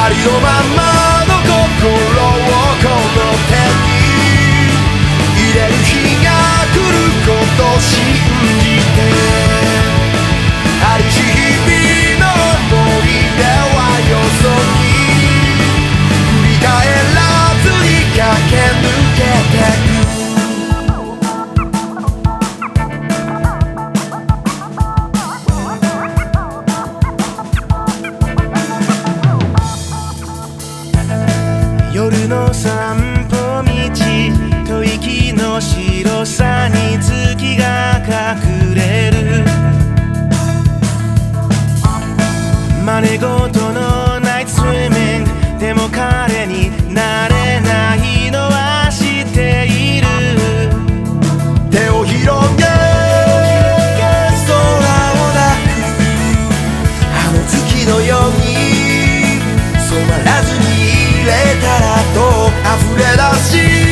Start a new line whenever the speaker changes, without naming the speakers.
ありのままの心をこの手に入れる日が来ること信じて、ありし日々の思い出はよそに振り返らずに駆け抜けてく。夜の散歩道、吐息の白さに月が隠れる。真似事のナイトスイミングでも彼になれないのは知っている。手を広げ空を抱くあの月のように染まらずに入れたらと溢れ出し